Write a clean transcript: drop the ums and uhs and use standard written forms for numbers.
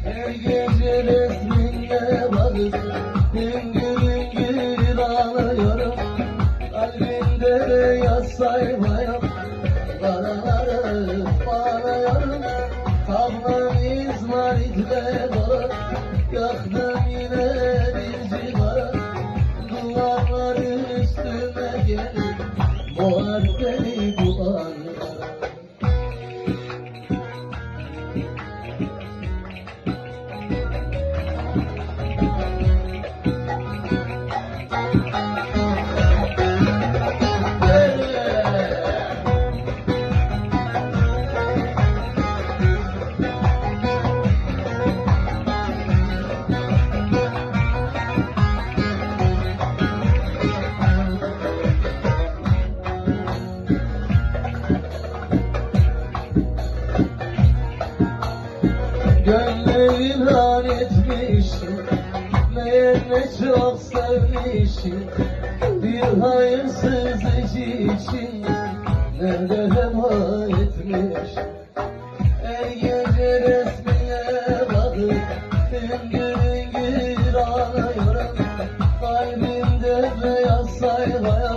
Her gece resminle bakıp hüngür hüngür ağlıyorum. Kalbimde beyaz sayfa yok, karaları bağlıyorum. Tablam izmaritle dolu, yaktım yine bir cigara. Duvarların üstüme gelip boğar beni bu anlara. Gönlüm inan etmişim, meğer ne çok sevmişim. Bir hayırsız için nerede heba etmiş. Her gece resmine bakıp hüngür hüngür ağlıyorum. Kalbimde beyaz sayfa